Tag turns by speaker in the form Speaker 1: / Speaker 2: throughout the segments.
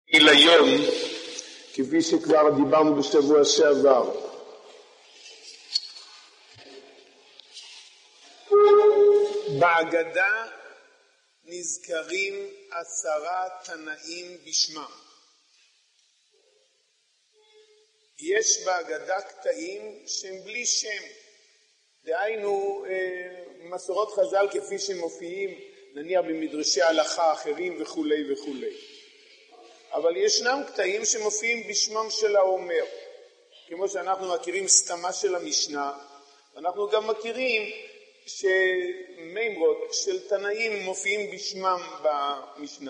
Speaker 1: ליום, כפי שכבר דיברנו בשבוע שעבר. בהגדה נזכרים 10 תנאים בשמם. יש בהגדה קטעים שהם בלי שם, דהיינו מסורות חז"ל כפי שמופיעים נניח במדרשי הלכה אחרים וכו' וכו'. אבל ישנם קטעים שמופיעים בשמם של האומר, כמו שאנחנו מכירים סתמה של המשנה, אנחנו גם מכירים שמימרות של תנאים מופיעים בשמם במשנה.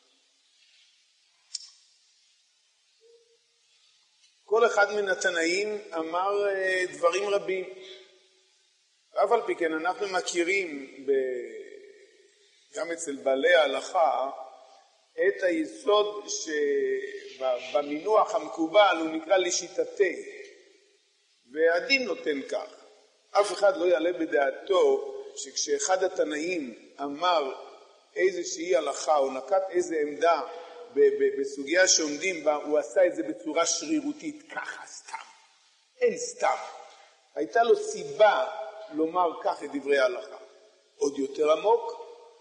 Speaker 1: כל אחד מן התנאים אמר דברים רבים, אף על פי כן אנחנו מכירים גם אצל בעלי ההלכה את היסוד שבמינוח המקובל הוא נקרא לשיטתי, והדין נותן כך. אף אחד לא יעלה בדעתו שכשאחד התנאים אמר איזושהי הלכה או נקט איזה עמדה בסוגיה שעומדים בה, הוא עשה את זה בצורה שרירותית, ככה סתם. אין סתם. הייתה לו סיבה לומר כך את דברי ההלכה. עוד יותר עמוק,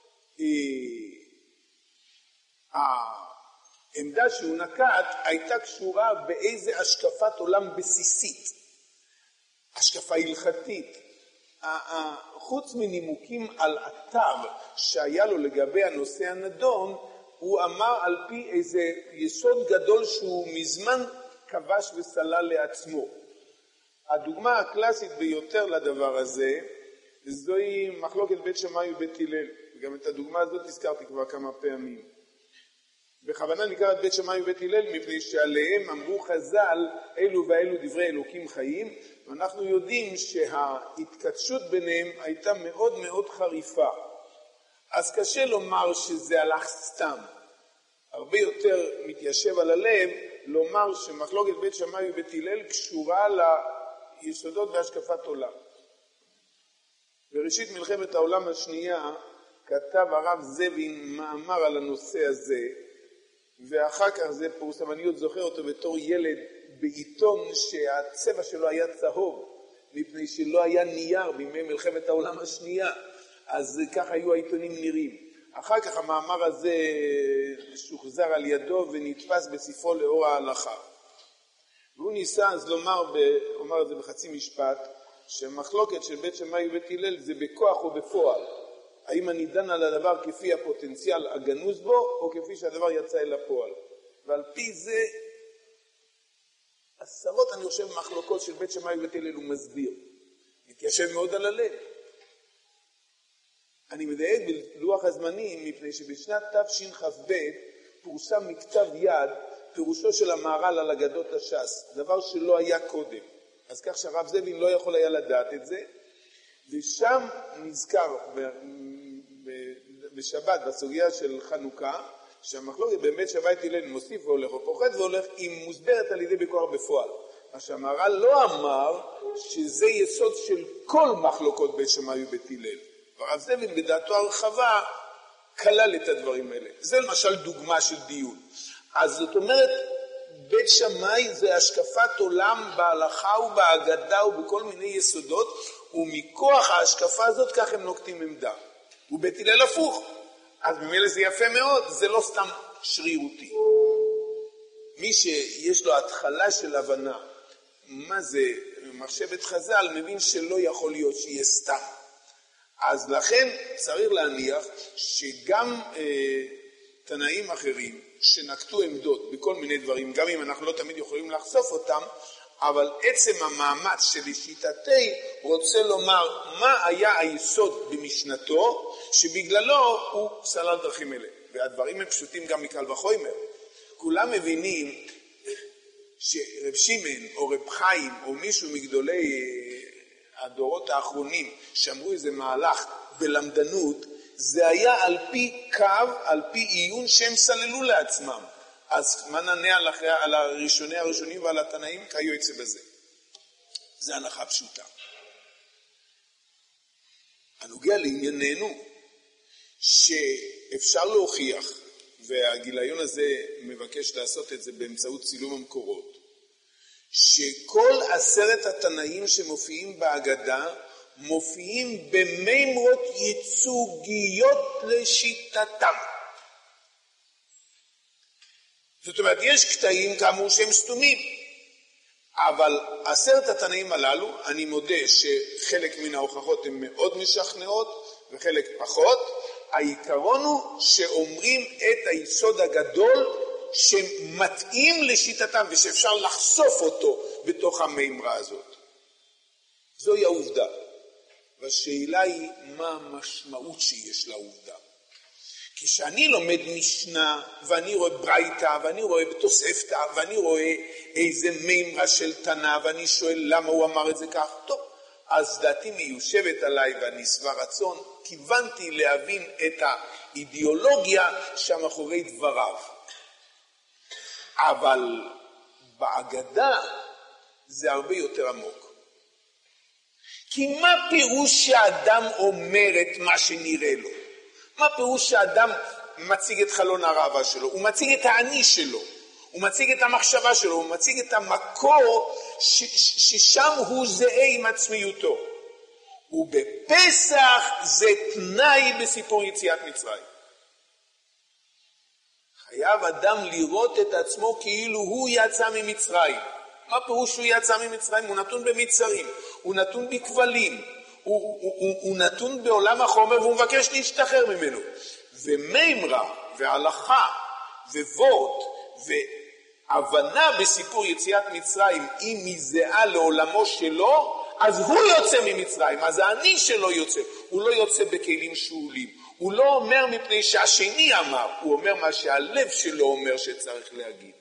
Speaker 1: העמדה שהוא נקט הייתה קשורה באיזה השקפת עולם בסיסית, השקפה הלכתית. חוץ מנימוקים על אתר שהיה לו לגבי הנושא הנדון, הוא אמר על פי איזה יסוד גדול שהוא מזמן כבש וסלל לעצמו. הדוגמה הקלאסית ביותר לדבר הזה זוהי מחלוקת בית שמאי ובית הלל, וגם את הדוגמה הזאת הזכרתי כבר כמה פעמים. בכוונה נקרא את בית שמאי ובית הלל מפני שעליהם אמרו חז"ל אלו ואלו דברי אלוקים חיים, ואנחנו יודעים שההתכתשות ביניהם הייתה מאוד מאוד חריפה. אז קשה לומר שזה הלך סתם. הרבה יותר מתיישב על הלב לומר שמחלוקת בית שמאי ובית הלל קשורה ליסודות והשקפת עולם. בראשית מלחמת העולם השנייה כתב הרב זבין מאמר על הנושא הזה, ואחר כך זה פורסם, אני עוד זוכר אותו בתור ילד בעיתון שהצבע שלו היה צהוב, מפני שלא היה נייר בימי מלחמת העולם השנייה, אז ככה היו העיתונים נראים. אחר כך המאמר הזה שוחזר על ידו ונתפס בספרו לאור ההלכה. והוא ניסה אז אומר את זה בחצי משפט, שמחלוקת של בית שמאי ובית הלל זה בכוח או בפועל. האם אני דן על הדבר כפי הפוטנציאל הגנוז בו, או כפי שהדבר יצא אל הפועל. ועל פי זה, עשרות אני חושב מחלוקות של בית שמאי ובית הלל הוא מסביר. מתיישב מאוד על הלב. אני מדייק בלוח הזמנים, מפני שבשנת תשכ"ב פורסם מכתב יד, פירושו של המהר"ל על אגדות הש"ס, דבר שלא היה קודם. אז כך שהרב זבין לא יכול היה לדעת את זה, ושם נזכר בשבת, בסוגיה של חנוכה, שהמחלוקת באמת שבית הלל מוסיף והולך, או פוחד והולך, היא מוסברת על ידי בכוח בפועל. מה שהמהר"ל לא אמר שזה יסוד של כל מחלוקות בית שמאי ובית הלל. והרב זבין בדעתו הרחבה כלל את הדברים האלה. זה למשל דוגמה של דיון. אז זאת אומרת, בית שמאי זה השקפת עולם בהלכה ובהגדה ובכל מיני יסודות, ומכוח ההשקפה הזאת כך הם נוקטים עמדה. ובית הלל הפוך. אז ממילא זה יפה מאוד, זה לא סתם שרירותי. מי שיש לו התחלה של הבנה, מה זה מחשבת חז"ל, מבין שלא יכול להיות שיהיה סתם. אז לכן צריך להניח שגם תנאים אחרים שנקטו עמדות בכל מיני דברים, גם אם אנחנו לא תמיד יכולים לחשוף אותם, אבל עצם המאמץ שלשיטתי רוצה לומר מה היה היסוד במשנתו, שבגללו הוא סלל דרכים אלה. והדברים הם פשוטים גם מקל וחומר. כולם מבינים שרב שמעון או רב חיים או מישהו מגדולי הדורות האחרונים שאמרו איזה מהלך בלמדנות, זה היה על פי קו, על פי עיון שהם סללו לעצמם. אז מה נענה על הראשונים ועל התנאים? כיוצא בזה. זה הנחה פשוטה. הנוגע לענייננו, שאפשר להוכיח, והגיליון הזה מבקש לעשות את זה באמצעות צילום המקורות, שכל 10 התנאים שמופיעים בהגדה מופיעים במימרות ייצוגיות לשיטתם. זאת אומרת, יש קטעים כאמור שהם סתומים, אבל 10 התנאים הללו, אני מודה שחלק מן ההוכחות הן מאוד משכנעות וחלק פחות. העיקרון הוא שאומרים את היסוד הגדול שמתאים לשיטתם ושאפשר לחשוף אותו בתוך המימרה הזאת. זוהי העובדה. והשאלה היא מה המשמעות שיש לעובדה. כשאני לומד משנה ואני רואה ברייתא ואני רואה בתוספתא ואני רואה איזה מימרה של תנא ואני שואל למה הוא אמר את זה כך, טוב, אז דעתי מיושבת עליי ואני שבע רצון, כיוונתי להבין את האידיאולוגיה שמאחורי דבריו. אבל בהגדה זה הרבה יותר עמוק. כי מה פירוש שהאדם אומר את מה שנראה לו? מה פירוש שהאדם מציג את חלון הראווה שלו? הוא מציג את האני שלו, הוא מציג את המחשבה שלו, הוא מציג את המקור ששם הוא זהה עם עצמיותו. ובפסח זה תנאי בסיפור יציאת מצרים. חייב אדם לראות את עצמו כאילו הוא יצא ממצרים. מה פירוש שהוא יצא ממצרים? הוא נתון במצרים, הוא נתון בכבלים, הוא נתון בעולם החומר והוא מבקש להשתחרר ממנו. ומימרה והלכה ווורט והבנה בסיפור יציאת מצרים, אם היא זהה לעולמו שלו, אז הוא יוצא ממצרים, אז האני שלו יוצא. הוא לא יוצא בכלים שאולים, הוא לא אומר מפני שהשני אמר, הוא אומר מה שהלב שלו אומר שצריך להגיד.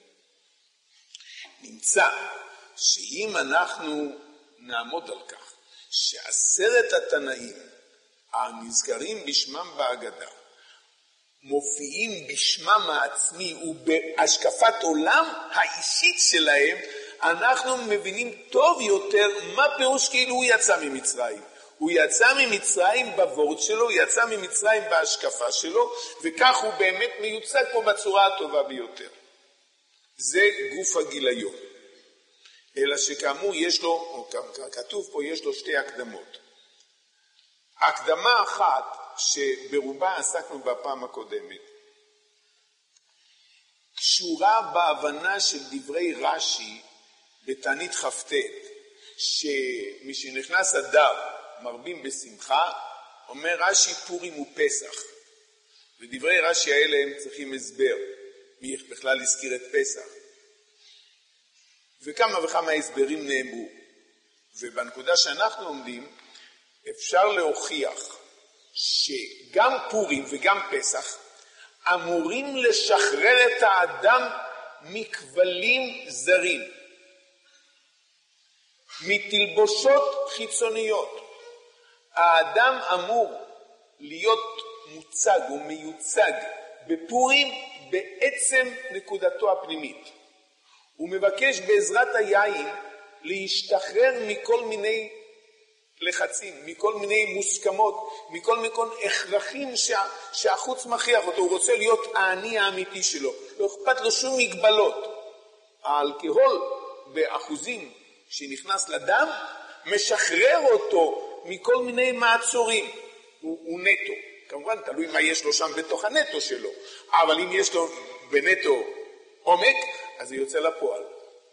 Speaker 1: נמצא שאם אנחנו נעמוד על כך ש10 התנאים הנזכרים בשמם בהגדה מופיעים בשמם העצמי ובהשקפת עולם האישית שלהם, אנחנו מבינים טוב יותר מה פירוש כאילו הוא יצא ממצרים. הוא יצא ממצרים בוורד שלו, הוא יצא ממצרים בהשקפה שלו, וכך הוא באמת מיוצג פה בצורה הטובה ביותר. זה גוף הגיליון. אלא שכאמור יש לו, או כתוב פה, יש לו 2 הקדמות. הקדמה אחת שברובה עסקנו בפעם הקודמת, קשורה בהבנה של דברי רש"י בתענית כ"ט, שמשנכנס אדר מרבים בשמחה, אומר רש"י פורים ופסח. ודברי רש"י האלה הם צריכים הסבר, מי בכלל הזכיר את פסח. וכמה וכמה הסברים נאמרו. ובנקודה שאנחנו עומדים, אפשר להוכיח שגם פורים וגם פסח אמורים לשחרר את האדם מכבלים זרים, מתלבושות חיצוניות. האדם אמור להיות מוצג או מיוצג בפורים בעצם נקודתו הפנימית. הוא מבקש בעזרת היין להשתחרר מכל מיני לחצים, מכל מיני מוסכמות, מכל מיני הכרחים שהחוץ מכריח אותו. הוא רוצה להיות האני האמיתי שלו, לא אכפת לו שום מגבלות. האלכוהול באחוזים שנכנס לדם משחרר אותו מכל מיני מעצורים. הוא נטו, כמובן תלוי מה יש לו שם בתוך הנטו שלו, אבל אם יש לו בנטו עומק, אז זה יוצא לפועל.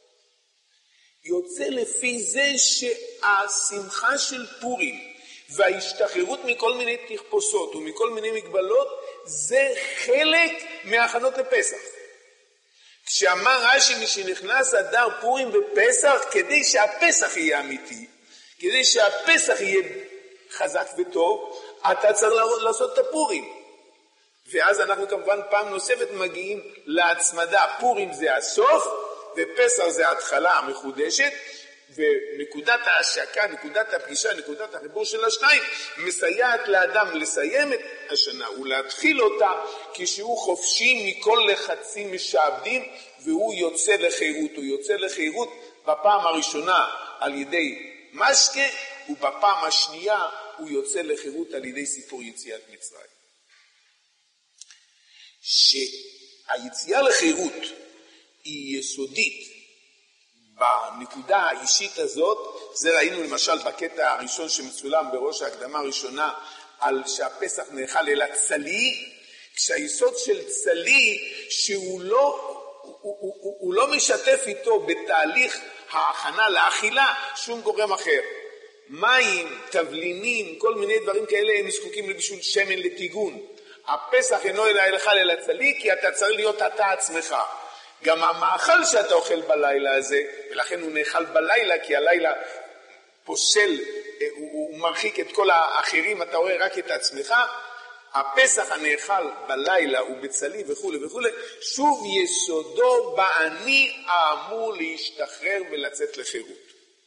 Speaker 1: יוצא לפי זה שהשמחה של פורים וההשתחררות מכל מיני תחפושות ומכל מיני מגבלות זה חלק מההכנות לפסח. כשאמר רש"י משנכנס אדר פורים ופסח, כדי שהפסח יהיה אמיתי, כדי שהפסח יהיה חזק וטוב, אתה צריך לעשות את הפורים. ואז אנחנו כמובן פעם נוספת מגיעים להצמדה. פורים זה הסוף ופסח זה ההתחלה המחודשת, ונקודת ההשקה, נקודת הפגישה, נקודת החיבור של השניים מסייעת לאדם לסיים את השנה ולהתחיל אותה כשהוא חופשי מכל לחצים משעבדים, והוא יוצא לחירות. הוא יוצא לחירות בפעם הראשונה על ידי משקה, ובפעם השנייה הוא יוצא לחירות על ידי סיפור יציאת מצרים. היציאה לחירות היא יסודית בנקודה האישית הזאת. זה ראינו למשל בקטע הראשון שמצולם בראש ההקדמה הראשונה על שהפסח נאכל אל הצלי, כשהיסוד של צלי שהוא לא משתף איתו בתהליך ההכנה לאכילה שום גורם אחר. מים, תבלינים, כל מיני דברים כאלה הם זקוקים בשביל שמן לטיגון. הפסח אינו אלא אכל אל הצלי כי אתה צריך להיות אתה עצמך. גם המאכל שאתה אוכל בלילה הזה, ולכן הוא נאכל בלילה כי הלילה פוסל, הוא מרחיק את כל האחרים, אתה רואה רק את עצמך. הפסח הנאכל בלילה ובצלי וכו' וכו', שוב יסודו באני האמור להשתחרר ולצאת לחירות.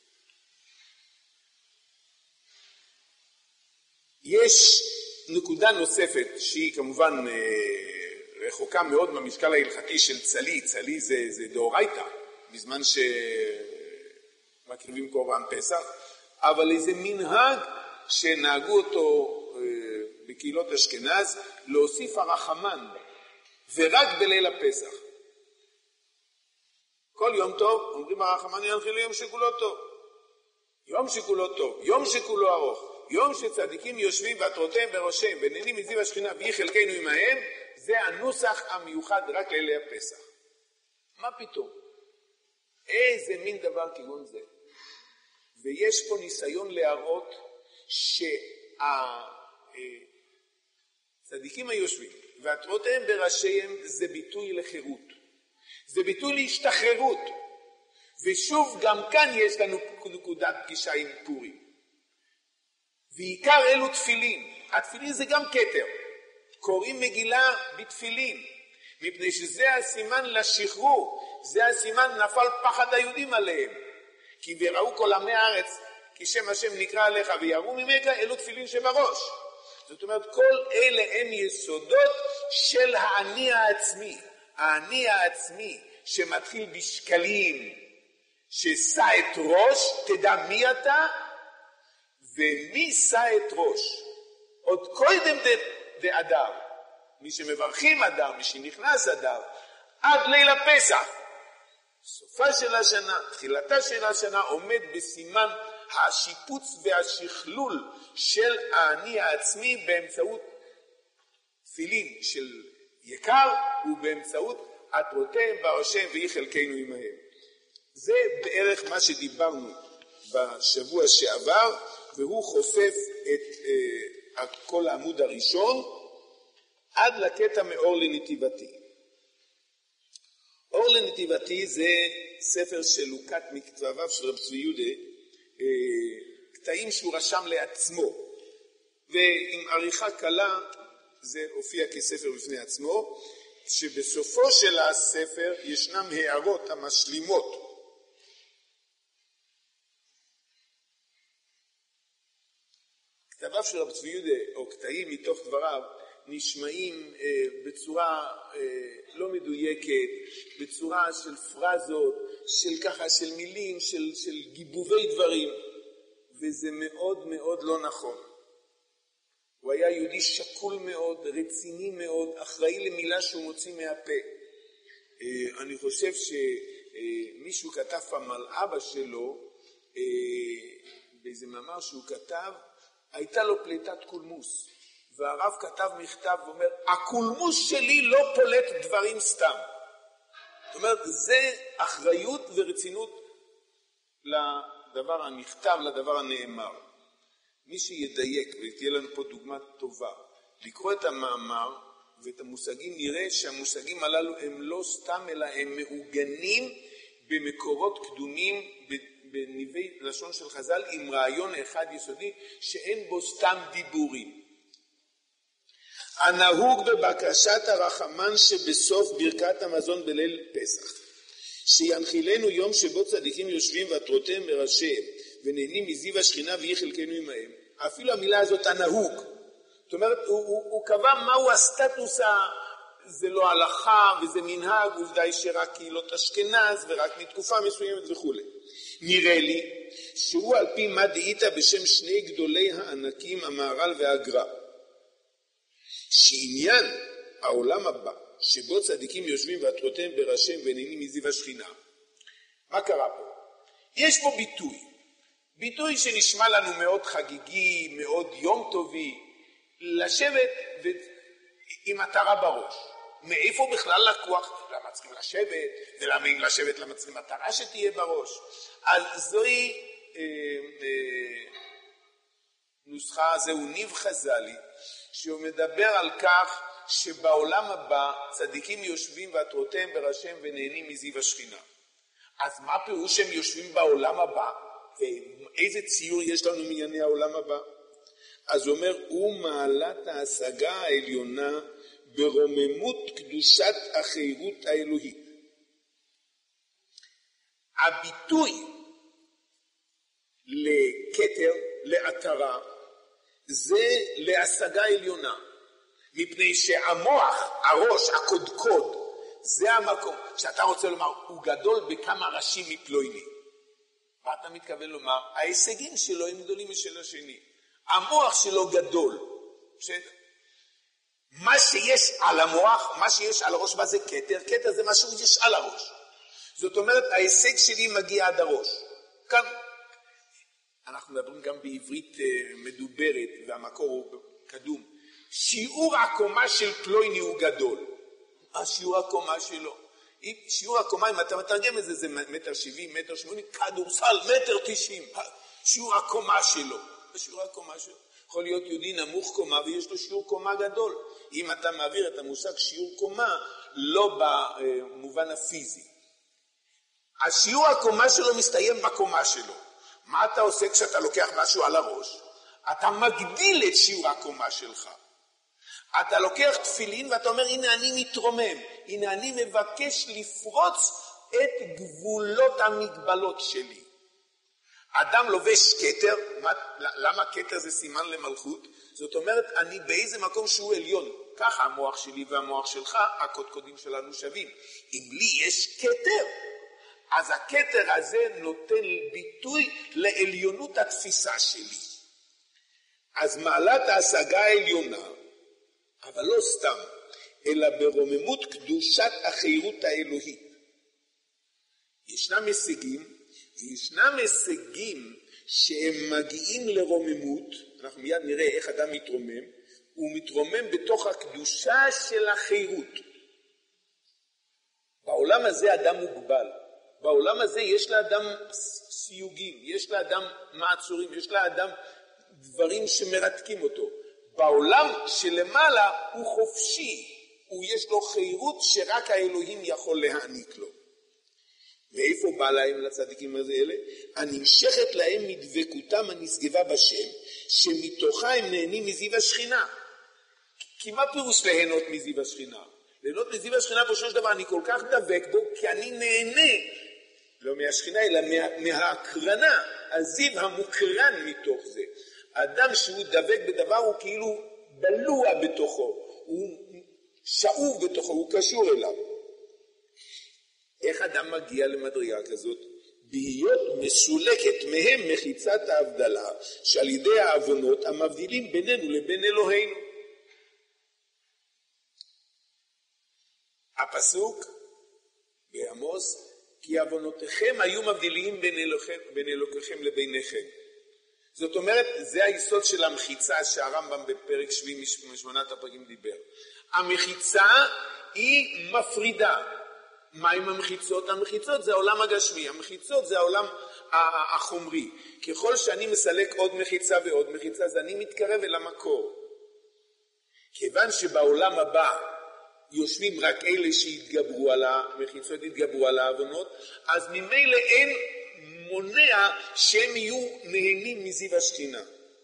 Speaker 1: יש נקודה נוספת שהיא כמובן רחוקה מאוד במשקל ההלכתי של צלי. צלי זה דאורייתא, בזמן שמקריבים קורבן פסח, אבל איזה מנהג שנהגו אותו בקהילות אשכנז, להוסיף הרחמן, ורק בליל הפסח. כל יום טוב אומרים הרחמן ינחיל יום שכולו טוב. יום שכולו טוב, יום שכולו ארוך, יום שצדיקים יושבים ועטרותיהם בראשיהם ונהנים מזיו השכינה ויהי חלקנו עמהם. זה הנוסח המיוחד רק לילי הפסח. מה פתאום? איזה מין דבר כגון זה? ויש פה ניסיון להראות צדיקים היושבים ועטרותיהם בראשיהם זה ביטוי לחירות, זה ביטוי להשתחררות. ושוב גם כאן יש לנו נקודת פגישה עם פורים. ועיקר אלו תפילין. התפילין זה גם כתר, קוראים מגילה בתפילין מפני שזה הסימן לשחרור, זה הסימן נפל פחד היהודים עליהם כי וראו כל עמי הארץ כי שם השם נקרא עליך ויראו ממך, אלו תפילין שבראש. זאת אומרת, כל אלה הם יסודות של האני העצמי. האני העצמי שמתחיל בשקלים, ששא את ראש, תדע מי אתה, ומי שא את ראש. עוד קודם דאדר, מי שמברכים אדר, מי שנכנס אדר, עד ליל הפסח. סופה של השנה, תחילתה של השנה, עומד בסימן השיפוץ והשכלול של האני העצמי באמצעות תפילין של יקר ובאמצעות עטרותיהם בראשיהם ויהי חלקנו עמהם. זה בערך מה שדיברנו בשבוע שעבר, והוא חופף את כל העמוד הראשון עד לקטע מאור לנתיבתי. אור לנתיבתי זה ספר שלוקט מכתביו של רב צבי יהודה, קטעים שהוא רשם לעצמו, ועם עריכה קלה זה הופיע כספר בפני עצמו, שבסופו של הספר ישנם הערות המשלימות. כתביו של רב צבי יהודה, או קטעים מתוך דבריו, נשמעים בצורה לא מדויקת, בצורה של פרזות, של ככה, של מילים, של גיבובי דברים, וזה מאוד מאוד לא נכון. הוא היה יהודי שקול מאוד, רציני מאוד, אחראי למילה שהוא מוציא מהפה. אני חושב שמישהו כתב פעם על אבא שלו, באיזה מאמר שהוא כתב, הייתה לו פליטת קולמוס. והרב כתב מכתב ואומר, הקולמוס שלי לא פולט דברים סתם. זאת אומרת, זה אחריות ורצינות לדבר הנכתב, לדבר הנאמר. מי שידייק, ותהיה לנו פה דוגמה טובה, לקרוא את המאמר ואת המושגים, נראה שהמושגים הללו הם לא סתם, אלא הם מעוגנים במקורות קדומים, בניבי לשון של חז"ל, עם רעיון אחד יסודי, שאין בו סתם דיבורים. הנהוג בבקשת הרחמן שבסוף ברכת המזון בליל פסח, שינחילנו יום שבו צדיקים יושבים ועטרותיהם בראשיהם ונהנים מזיו השכינה ויהי חלקנו עמהם. אפילו המילה הזאת הנהוג, זאת אומרת הוא קבע מהו הסטטוס, זה לא הלכה וזה מנהג, עובדה שרק קהילות אשכנז ורק מתקופה מסוימת וכו'. נראה לי שהוא על פי מה דאית בשם שני גדולי הענקים המהר"ל והגר"א, שעניין העולם הבא שבו צדיקים יושבים ועטרותיהם בראשיהם ונהנים מזיו השכינה. מה קרה פה? יש פה ביטוי שנשמע לנו מאוד חגיגי, מאוד יום טובי, לשבת עם מטרה בראש. מאיפה בכלל לקוח? למה צריכים לשבת? ולמה אם לשבת למה צריכים מטרה שתהיה בראש? אז זוהי נוסחה, זהו ניב חז"לי, שהוא מדבר על כך שבעולם הבא צדיקים יושבים ועטרותיהם בראשיהם ונהנים מזיו השכינה. אז מה פירוש שהם יושבים בעולם הבא? ואיזה ציור יש לנו מענייני העולם הבא? אז הוא אומר, הוא מעלת ההשגה העליונה ברוממות קדושת החירות האלוהית. הביטוי לכתר, לעטרה, זה להשגה עליונה. מפני שהמוח, הראש, הקודקוד, זה המקום. שאתה רוצה לומר, הוא גדול בכמה ראשים מפלויני. מה אתה מתכוון לומר? ההישגים שלו הם גדולים משל השני. המוח שלו גדול. מה שיש על המוח, מה שיש על הראש, מה זה כתר? כתר זה משהו שיש על הראש. זאת אומרת, ההישג שלי מגיע עד הראש. כאן, אנחנו מדברים גם בעברית מדוברת, והמקור הוא קדום. שיעור הקומה של פלויני הוא גדול. השיעור הקומה שלו. שיעור הקומה, אם אתה מתרגם את זה, זה 1.70 מטר, 1.80 כדורסל, 1.90 שיעור הקומה שלו. שיעור הקומה שלו. יכול להיות יהודי נמוך קומה ויש לו שיעור קומה גדול. אם אתה מעביר את המושג שיעור קומה, לא במובן הפיזי. השיעור הקומה שלו מסתיים בקומה שלו. מה אתה עושה כשאתה לוקח משהו על הראש? אתה מגדיל את שיעור הקומה שלך. אתה לוקח תפילין ואתה אומר, הנה אני מתרומם, הנה אני מבקש לפרוץ את גבולות המגבלות שלי. אדם לובש כתר, למה כתר זה סימן למלכות? זאת אומרת, אני באיזה מקום שהוא עליון. ככה המוח שלי והמוח שלך, הקודקודים שלנו שווים. אם לי יש כתר, אז הכתר הזה נותן ביטוי לעליונות התפיסה שלי. אז מעלת ההשגה העליונה, אבל לא סתם, אלא ברוממות קדושת החירות האלוהית. ישנם הישגים שהם מגיעים לרוממות, אנחנו מיד נראה איך אדם מתרומם, הוא מתרומם בתוך הקדושה של החירות. בעולם הזה אדם מוגבל, בעולם הזה יש לאדם סיוגים, יש לאדם מעצורים, יש לאדם דברים שמרתקים אותו. בעולם שלמעלה הוא חופשי, יש לו חירות שרק האלוהים יכול להעניק לו. ואיפה בא להם לצדיקים האלה? הנמשכת להם מדבקותם הנשגבה בשם, שמתוכה הם נהנים מזיו השכינה. כי מה פירוש ליהנות מזיו השכינה? ליהנות מזיו השכינה פשוט של דבר, אני כל כך דבק בו, כי אני נהנה, לא מהשכינה אלא מההקרנה, הזיו המוקרן מתוך זה. האדם שהוא דבק בדבר הוא כאילו בלוע בתוכו, הוא שאוב בתוכו, הוא קשור אליו. איך אדם מגיע למדרגה כזאת? בהיות מסולקת מהם מחיצת ההבדלה, שעל ידי העוונות המבדילים בינינו לבין אלוהינו. הפסוק בעמוס, כי עוונותיכם היו מבדילים בין אלוקיכם לביניכם. זאת אומרת, זה היסוד של המחיצה שהרמב"ם בפרק 70 משמונת הפרקים דיבר. המחיצה היא מפרידה. מה עם המחיצות? המחיצות זה העולם הגשמי, המחיצות זה העולם החומרי. ככל שאני מסלק עוד מחיצה ועוד מחיצה, אז אני מתקרב אל המקור. כיוון שבעולם הבא יושבים רק אלה שהתגברו על המחיצות, התגברו על העוונות, אז ממילא אין מונע שהם יהיו נהנים מזיו השכינה.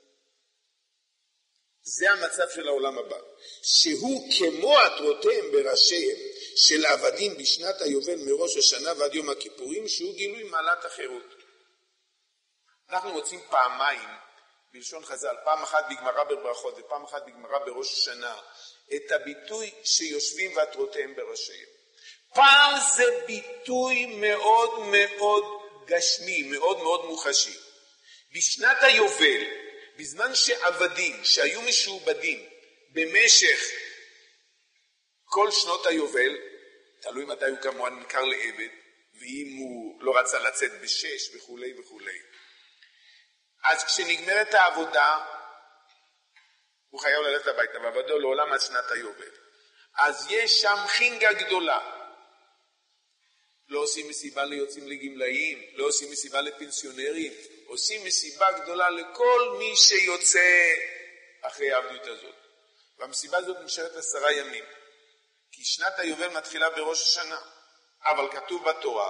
Speaker 1: זה המצב של העולם הבא, שהוא כמו עטרותיהם בראשיהם של העבדים בשנת היובל מראש השנה ועד יום הכיפורים, שהוא גילוי מעלת החירות. אנחנו מוצאים פעמיים בלשון חז"ל, פעם אחת בגמרא בברכות ופעם אחת בגמרא בראש השנה, את הביטוי שיושבים ועטרותיהם בראשיהם. פעם זה ביטוי מאוד מאוד גשמי, מאוד מאוד מוחשי. בשנת היובל, בזמן שעבדים שהיו משועבדים במשך כל שנות היובל, תלוי מתי הוא כמובן נמכר לעבד, ואם הוא לא רצה לצאת בשש וכולי וכולי. אז כשנגמרת העבודה, הוא חייב ללכת הביתה, ועבדו לעולם עד שנת היובל. אז יש שם חינגה גדולה. לא עושים מסיבה ליוצאים לגמלאים, לא עושים מסיבה לפנסיונרים, עושים מסיבה גדולה לכל מי שיוצא אחרי העבדות הזאת. והמסיבה הזאת נשארת 10 ימים. כי שנת היובל מתחילה בראש השנה. אבל כתוב בתורה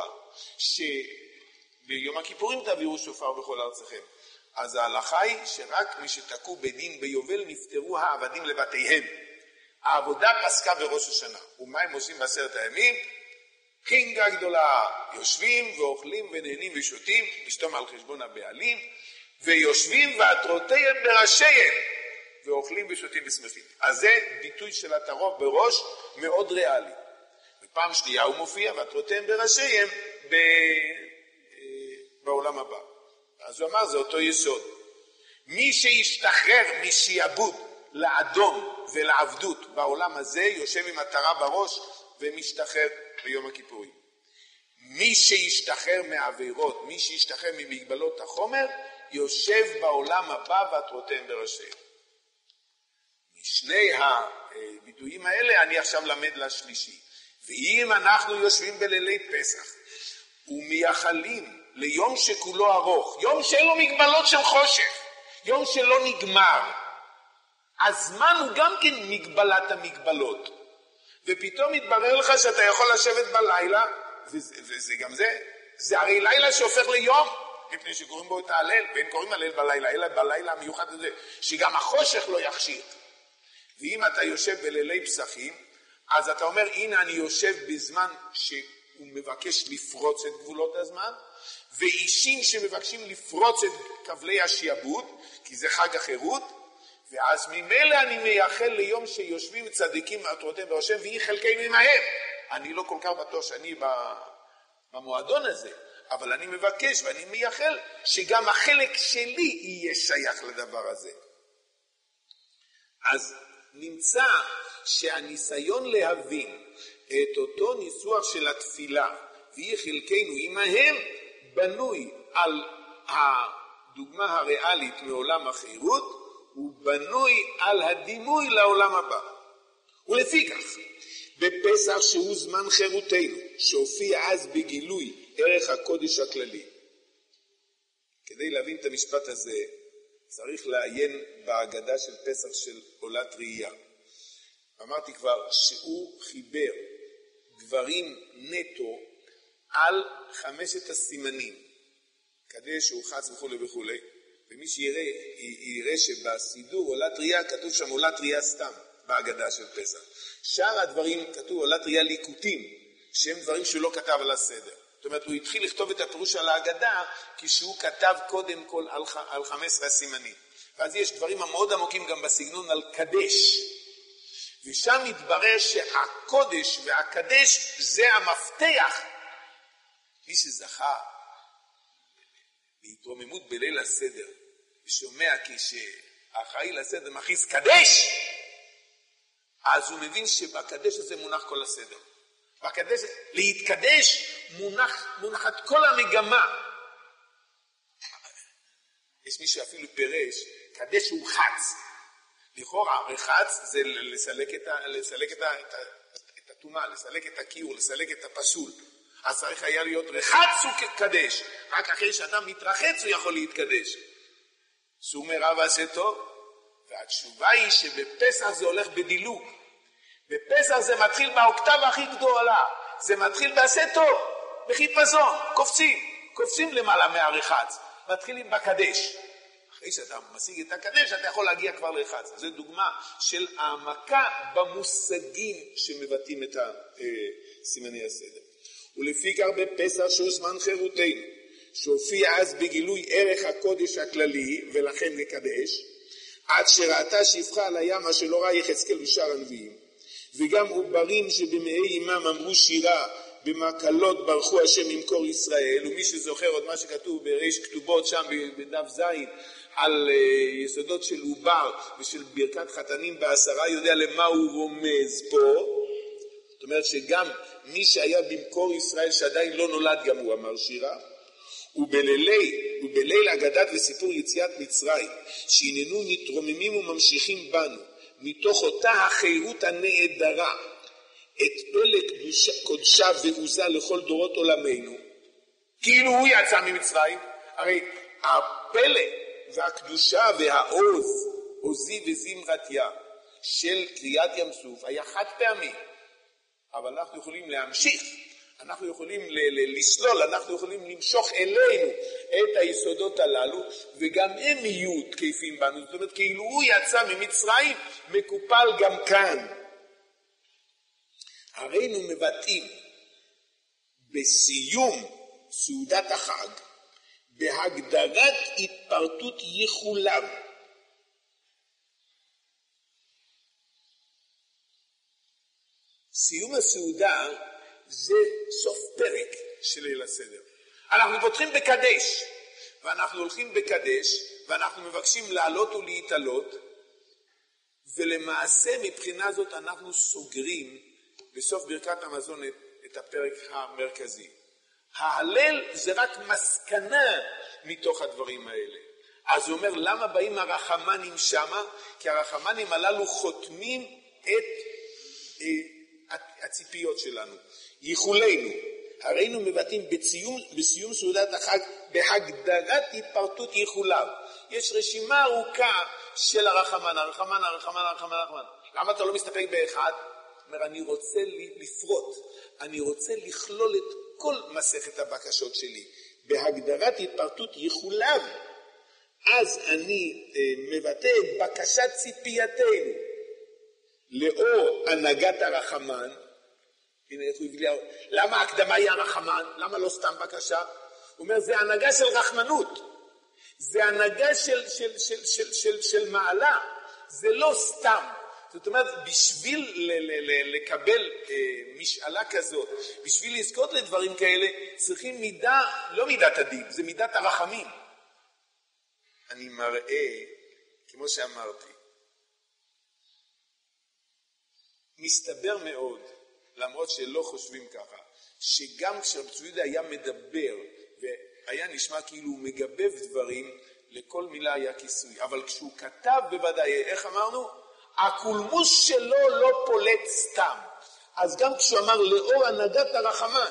Speaker 1: שביום הכיפורים תביאו שופר בכל ארצכם. אז ההלכה היא שרק מי שתקעו בדין ביובל נפטרו העבדים לבתיהם. העבודה פסקה בראש השנה. ומה הם עושים ב10 הימים? חינגה גדולה, יושבים ואוכלים ונהנים ושותים, לשתום על חשבון הבעלים, ויושבים ועטרותיהם בראשיהם, ואוכלים ושותים ושמחים. אז זה ביטוי של הטרוף בראש מאוד ריאלי. ופעם שנייה הוא מופיע ועטרותיהם בראשיהם בעולם הבא. אז הוא אמר, זה אותו יסוד. מי שישתחרר משעבוד לאדון ולעבדות בעולם הזה, יושב עם מטרה בראש ומשתחרר ביום הכיפורים. מי שישתחרר מהעבירות, מי שישתחרר ממגבלות החומר, יושב בעולם הבא ועטרותיהם בראשיהם. משני הביטויים האלה אני עכשיו למד לשלישי. ואם אנחנו יושבים בלילי פסח ומייחלים ליום שכולו ארוך, יום שאין לו מגבלות של חושך, יום שלא נגמר, הזמן הוא גם כן מגבלת המגבלות. ופתאום מתברר לך שאתה יכול לשבת בלילה, וזה גם זה הרי לילה שהופך ליום, מפני שקוראים בו את ההלל, ואין קוראים הלל בלילה, אלא בלילה המיוחד הזה, שגם החושך לא יחשיך. ואם אתה יושב בלילי פסחים, אז אתה אומר, הנה אני יושב בזמן שהוא מבקש לפרוץ את גבולות הזמן, ואישים שמבקשים לפרוץ את כבלי השעבוד, כי זה חג החירות, ואז ממילא אני מייחל ליום שיושבים צדיקים עטרותיהם בראשיהם, והיא חלקנו עמהם. אני לא כל כך בטוח שאני במועדון הזה, אבל אני מבקש ואני מייחל שגם החלק שלי יהיה שייך לדבר הזה. אז נמצא שהניסיון להבין את אותו ניסוח של התפילה, והיא חלקנו עמהם, בנוי על הדוגמה הריאלית מעולם החירות, הוא בנוי על הדימוי לעולם הבא. ולפיכך, בפסח שהוא זמן חירותנו, שהופיע אז בגילוי ערך הקודש הכללי. כדי להבין את המשפט הזה, צריך לעיין בהגדה של פסח של עולת ראייה. אמרתי כבר שהוא חיבר דברים נטו על 5 הסימנים. קדש ורחץ וכו' וכו'. ומי שיראה שבסידור עולת ראייה כתוב שם עולת ראייה סתם בהגדה של פסח. שאר הדברים כתוב עולת ראייה ליקוטים, שהם דברים שהוא לא כתב על הסדר. זאת אומרת, הוא התחיל לכתוב את הפירוש על ההגדה כשהוא כתב קודם כל על 15 הסימנים. ואז יש דברים המאוד עמוקים גם בסגנון על קדש. ושם מתברר שהקודש והקדש זה המפתח. מי שזכה להתרוממות בליל הסדר, ושומע כשהאחראי לסדר מכריז קדש, אז הוא מבין שבקדש הזה מונח כל הסדר. בקדש, להתקדש מונחת כל המגמה. יש מי שאפילו פירש, קדש הוא חץ. לכאורה, רחץ זה לסלק את התומה, לסלק את הכיור, לסלק את הפסול. אז צריך היה להיות רחץ וקדש. רק אחרי שאדם מתרחץ הוא יכול להתקדש. סור מרע ועשה טוב. והתשובה היא שבפסח זה הולך בדילוג. בפסח זה מתחיל באוקטבה הכי גדולה. זה מתחיל בעשה טוב, בחיפזון, קופצים למעלה מהרחץ. מתחילים בקדש. אחרי שאתה משיג את הקדש, אתה יכול להגיע כבר לרחץ. זו דוגמה של העמקה במושגים שמבטאים את סימני הסדר. ולפיכך בפסח שהוא זמן חירותנו, שהופיע אז בגילוי ערך הקודש הכללי, ולכן נקדש, עד שראתה שפחה על הים אשר לא ראה יחזקאל ושאר הנביאים, וגם עוברים שבמאי אימם אמרו שירה, במקלות ברכו השם ממקור ישראל, ומי שזוכר עוד מה שכתוב בריש כתובות שם בדף זין, על יסודות של עובר ושל ברכת חתנים ב10, יודע למה הוא רומז פה, אומרת שגם מי שהיה במקור ישראל שעדיין לא נולד גם הוא אמר שירה, ובליל אגדת וסיפור יציאת מצרים, שהננו מתרוממים וממשיכים בנו, מתוך אותה החירות הנהדרה, את פלא קודשה ועוזה לכל דורות עולמנו, כאילו הוא יצא ממצרים. הרי הפלא והקדושה והעוז, עוזי וזמרתיה של קריאת ים סוף היה חד פעמי, אבל אנחנו יכולים להמשיך, אנחנו יכולים לסלול, אנחנו יכולים למשוך אלינו את היסודות הללו, וגם הם יהיו תקפים בנו. זאת אומרת, כאילו הוא יצא ממצרים, מקופל גם כאן. הרינו מבטאים בסיום סעודת החג, בהגדרת התפרטות ייחולם. סיום הסעודה זה סוף פרק של ליל הסדר. אנחנו פותחים בקדש, ואנחנו הולכים בקדש, ואנחנו מבקשים לעלות ולהתעלות, ולמעשה מבחינה זאת אנחנו סוגרים בסוף ברכת המזון את הפרק המרכזי. ההלל זה רק מסקנה מתוך הדברים האלה. אז הוא אומר, למה באים הרחמנים שמה? כי הרחמנים הללו חותמים את הציפיות שלנו. ייחולנו, הרינו מבטאים בסיום סעודת החג בהגדרת התפרטות ייחוליו. יש רשימה ארוכה של הרחמן. למה אתה לא מסתפק באחד? אומר, אני רוצה לפרוט, אני רוצה לכלול את כל מסכת הבקשות שלי בהגדרת התפרטות ייחוליו. אז אני מבטא את בקשת ציפייתנו לאור הנהגת הרחמן. הנה איך הוא הביא לי, למה ההקדמה היא הרחמן? למה לא סתם בקשה? הוא אומר, זה הנהגה של רחמנות, זה הנהגה של מעלה, זה לא סתם. זאת אומרת, בשביל לקבל משאלה כזאת, בשביל לזכות לדברים כאלה, צריכים מידה, לא מידת הדין, זה מידת הרחמים. אני מראה, כמו שאמרתי, מסתבר מאוד, למרות שלא חושבים ככה, שגם כשרב צבי יהודה היה מדבר, והיה נשמע כאילו הוא מגבב דברים, לכל מילה היה כיסוי. אבל כשהוא כתב בוודאי, איך אמרנו? הקולמוס שלו לא פולט סתם. אז גם כשהוא אמר לאור הנהגת הרחמן,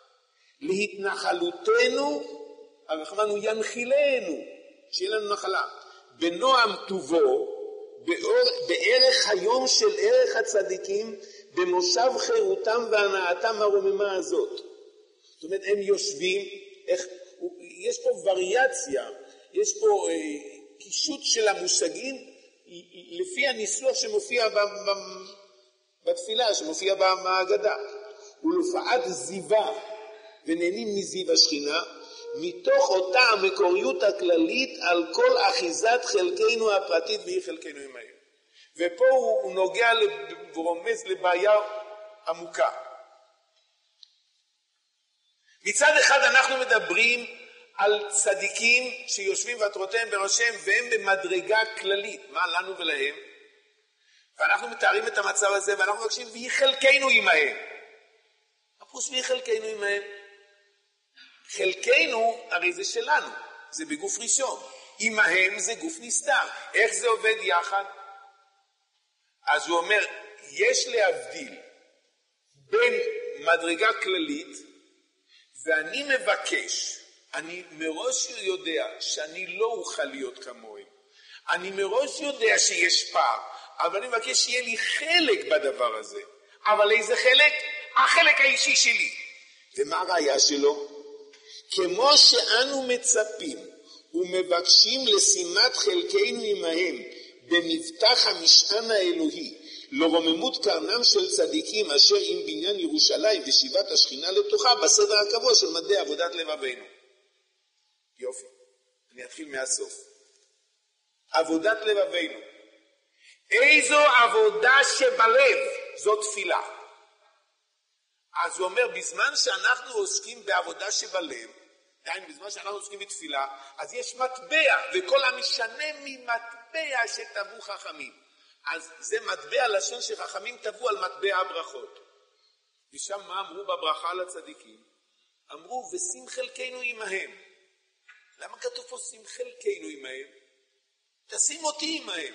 Speaker 1: להתנחלותנו, הרחמן הוא ינחילנו, שיהיה לנו נחלה. בנועם טובו, בערך היום של ערך הצדיקים, במושב חירותם והנאתם הרוממה הזאת. זאת אומרת, הם יושבים, יש פה וריאציה, יש פה קישוט של המושגים, לפי הניסוח שמופיע בתפילה, שמופיע בהגדה. ולפעת זיווה, ונהנים מזיו השכינה, מתוך אותה המקוריות הכללית על כל אחיזת חלקנו הפרטית והיא חלקנו עמהם. ופה הוא נוגע ורומז לבעיה עמוקה. מצד אחד אנחנו מדברים על צדיקים שיושבים ועטרותיהם בראשיהם והם במדרגה כללית, מה לנו ולהם? ואנחנו מתארים את המצב הזה ואנחנו מבקשים והיא חלקנו עמהם. הפרוש והיא חלקנו עמהם. חלקנו הרי זה שלנו, זה בגוף ראשון. עמהם זה גוף נסתר. איך זה עובד יחד? אז הוא אומר, יש להבדיל בין מדרגה כללית, ואני מבקש, אני מראש יודע שאני לא אוכל להיות כמוהם. אני מראש יודע שיש פער, אבל אני מבקש שיהיה לי חלק בדבר הזה. אבל איזה חלק? החלק האישי שלי. ומה הראיה שלו? כמו שאנו מצפים ומבקשים לשימת חלקנו עמהם במבטח המשען האלוהי, לרוממות קרנם של צדיקים אשר עם בניין ירושלים ושיבת השכינה לתוכה בסדר הקבוע של מדי עבודת לבבינו. יופי, אני אתחיל מהסוף. עבודת לבבינו. איזו עבודה שבלב? זו תפילה. אז הוא אומר, בזמן שאנחנו עוסקים בעבודה שבלב, בזמן שאנחנו עוסקים בתפילה, אז יש מטבע, וכל המשנה ממטבע שטבעו חכמים. אז זה מטבע לשון שחכמים טבעו על מטבע הברכות. ושם מה אמרו בברכה לצדיקים? אמרו, ושים חלקנו עמהם. למה כתוב פה שים חלקנו עמהם? תשים אותי עמהם.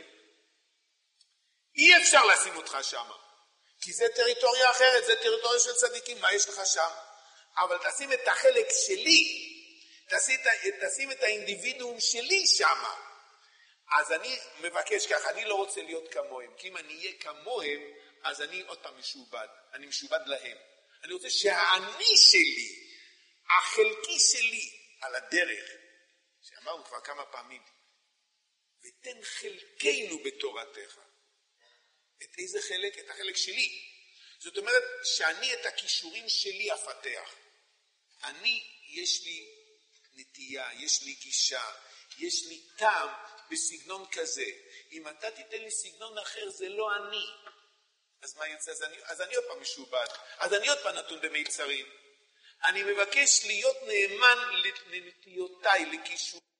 Speaker 1: אי אפשר לשים אותך שם, כי זה טריטוריה אחרת, זה טריטוריה של צדיקים, מה יש לך שם? אבל תשים את החלק שלי, תשים את האינדיבידואום שלי שם. אז אני מבקש כך, אני לא רוצה להיות כמוהם, כי אם אני אהיה כמוהם, אז אני עוד פעם משובד, אני משובד להם. אני רוצה שהאני שלי, החלקי שלי, על הדרך, שאמרנו כבר כמה פעמים, ותן חלקנו בתורתך. את איזה חלק? את החלק שלי. זאת אומרת שאני את הכישורים שלי אפתח. אני, יש לי נטייה, יש לי גישה, יש לי טעם בסגנון כזה. אם אתה תיתן לי סגנון אחר, זה לא אני. אז מה יוצא? אז אני עוד פעם משובד. אז אני עוד פעם נתון במיצרים. אני מבקש להיות נאמן לנטיותיי, לכישורים.